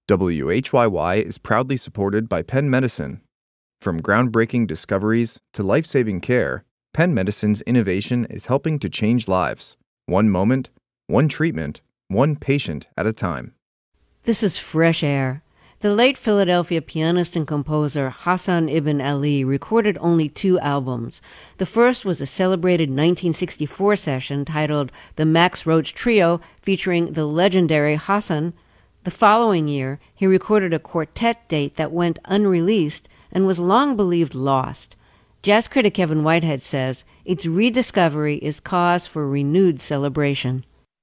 WHYY is proudly supported by Penn Medicine. From groundbreaking discoveries to life-saving care, Penn Medicine's innovation is helping to change lives. One moment, one treatment, one patient at a time. This is Fresh Air. The late Philadelphia pianist and composer Hassan Ibn Ali recorded only 2 albums. The first was a celebrated 1964 session titled The Max Roach Trio, featuring the legendary Hassan. The following year, he recorded a quartet date that went unreleased and was long believed lost. Jazz critic Kevin Whitehead says its rediscovery is cause for renewed celebration.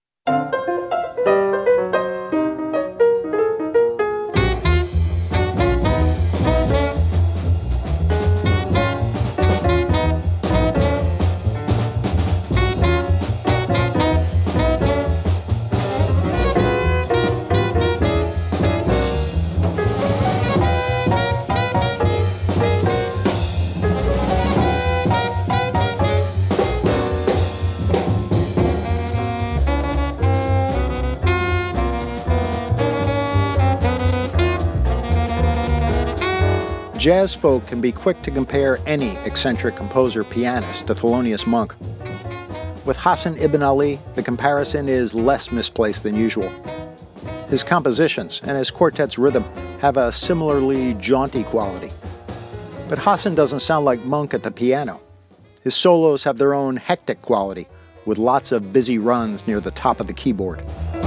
Jazz folk can be quick to compare any eccentric composer-pianist to Thelonious Monk. With Hassan Ibn Ali, the comparison is less misplaced than usual. His compositions and his quartet's rhythm have a similarly jaunty quality. But Hassan doesn't sound like Monk at the piano. His solos have their own hectic quality, with lots of busy runs near the top of the keyboard.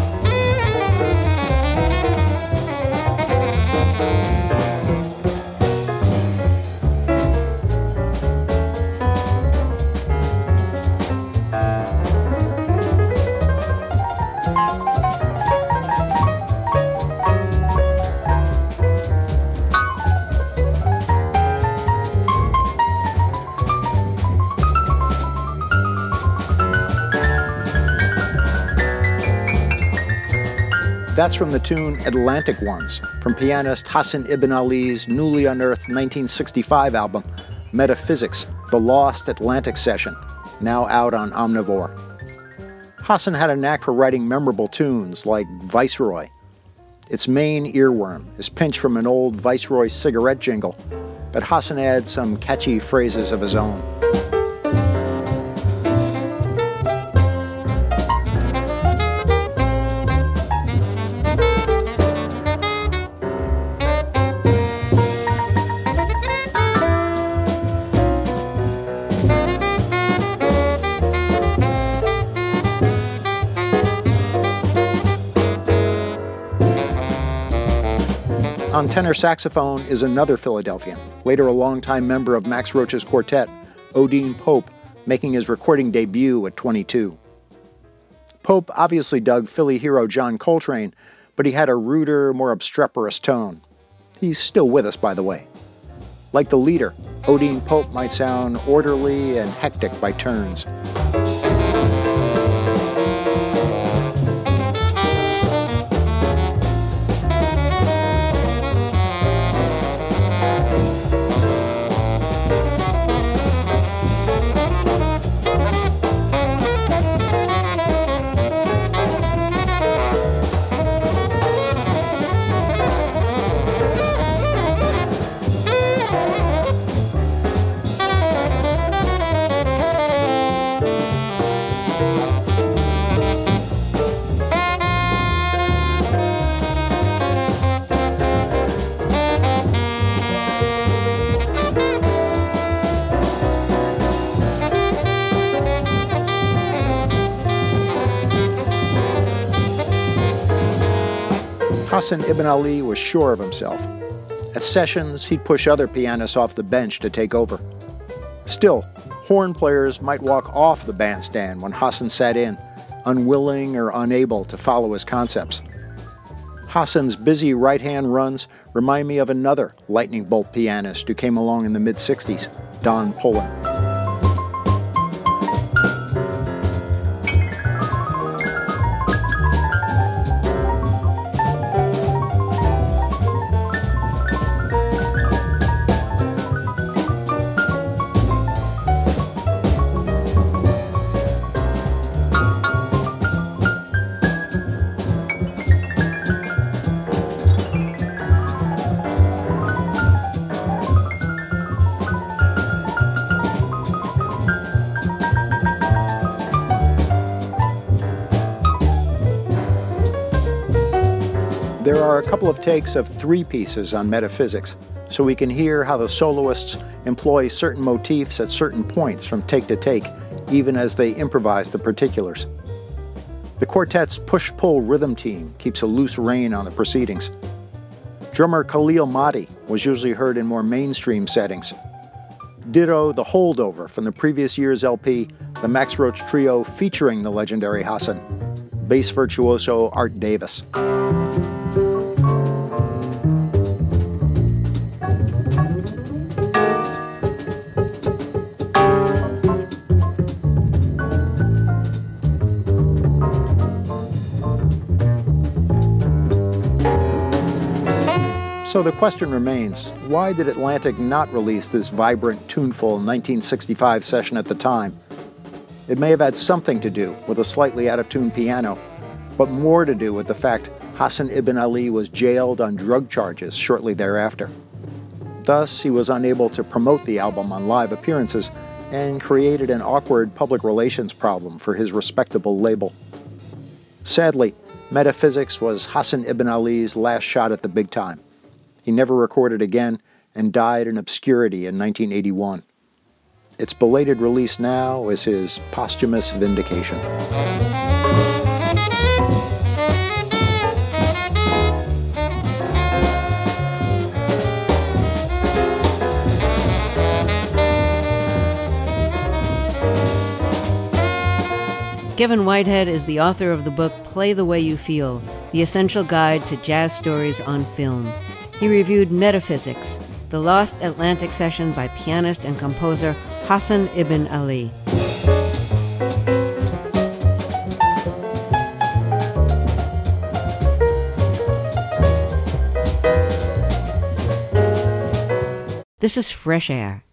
That's from the tune Atlantic Ones, from pianist Hassan Ibn Ali's newly unearthed 1965 album, Metaphysics, The Lost Atlantic Session, now out on Omnivore. Hassan had a knack for writing memorable tunes like Viceroy. Its main earworm is pinched from an old Viceroy cigarette jingle, but Hassan adds some catchy phrases of his own. On tenor saxophone is another Philadelphian, later a longtime member of Max Roach's quartet, Odin Pope, making his recording debut at 22. Pope obviously dug Philly hero John Coltrane, but he had a ruder, more obstreperous tone. He's still with us, by the way. Like the leader, Odin Pope might sound orderly and hectic by turns. Hassan Ibn Ali was sure of himself. At sessions, he'd push other pianists off the bench to take over. Still, horn players might walk off the bandstand when Hassan sat in, unwilling or unable to follow his concepts. Hassan's busy right-hand runs remind me of another lightning bolt pianist who came along in the mid-'60s, Don Pullen. There are a couple of takes of 3 pieces on metaphysics, so we can hear how the soloists employ certain motifs at certain points from take to take, even as they improvise the particulars. The quartet's push-pull rhythm team keeps a loose rein on the proceedings. Drummer Khalil Mahdi was usually heard in more mainstream settings. Ditto the holdover from the previous year's LP, the Max Roach Trio featuring the legendary Hassan, bass virtuoso Art Davis. So the question remains, why did Atlantic not release this vibrant, tuneful 1965 session at the time? It may have had something to do with a slightly out-of-tune piano, but more to do with the fact Hassan Ibn Ali was jailed on drug charges shortly thereafter. Thus, he was unable to promote the album on live appearances and created an awkward public relations problem for his respectable label. Sadly, Metaphysics was Hassan Ibn Ali's last shot at the big time. He never recorded again and died in obscurity in 1981. Its belated release now is his posthumous vindication. Kevin Whitehead is the author of the book Play the Way You Feel, The Essential Guide to Jazz Stories on Film. He reviewed Metaphysics, the Lost Atlantic Session by pianist and composer Hassan Ibn Ali. This is Fresh Air.